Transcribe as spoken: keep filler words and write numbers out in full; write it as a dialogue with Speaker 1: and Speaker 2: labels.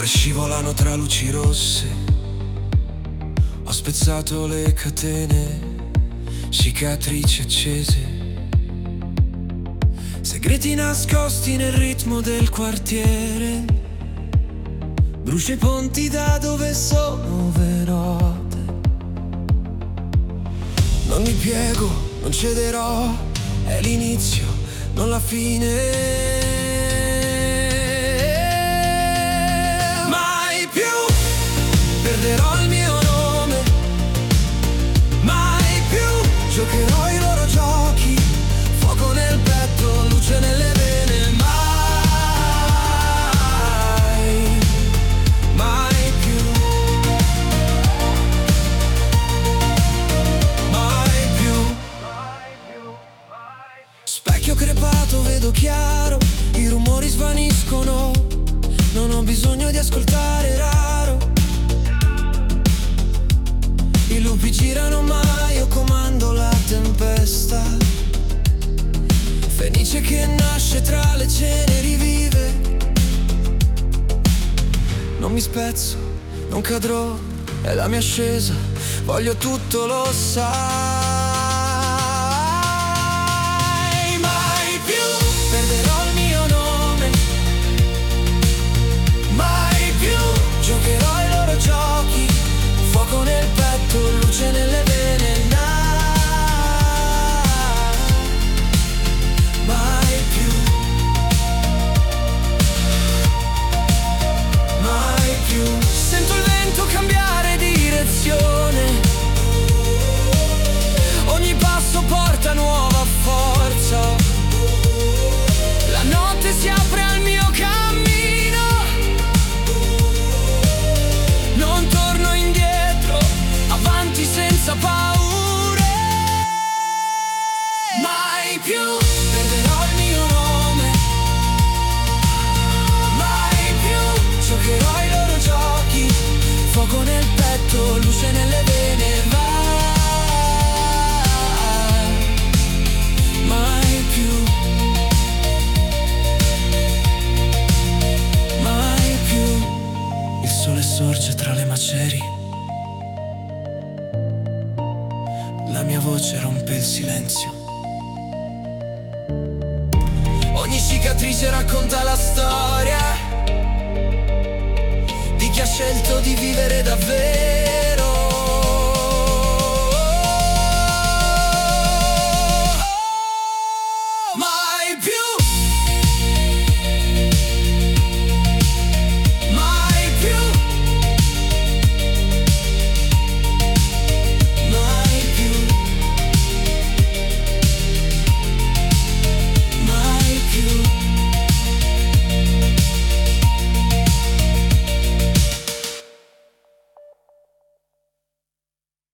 Speaker 1: Ore scivolano tra luci rosse, ho spezzato le catene, cicatrici accese, segreti nascosti nel ritmo del quartiere. Brucio i ponti da dove sono veloce. Non mi piego, non cederò, è l'inizio, non la fine. Mai più perderò il mio nome, mai più giocherò i loro giochi. Fuoco nel petto, luce nelle vene, mai, mai più, mai più. Specchio crepato, vedo chiaro, i rumori svaniscono, non ho bisogno di ascoltare raro. I lupi girano ma io comando la tempesta. Fenice che nasce tra le ceneri vive. Non mi spezzo, non cadrò, è la mia ascesa, voglio tutto, lo sai. Mai più perderò il mio nome, mai più giocherò i loro giochi. Fuoco nel petto, luce nelle vene, mai più, mai più. Sento il vento cambiare direzione, ogni passo porta nuova forza. La notte si apre al mio cammino, non torno indietro, avanti senza paure. Mai più perderò il mio nome, mai più giocherò i loro giochi. Fuoco nel petto, luce nelle vene, vai, mai più, mai più. Il sole sorge tra le macerie, la mia voce rompe il silenzio. Ogni cicatrice racconta la storia di chi ha scelto di vivere davvero.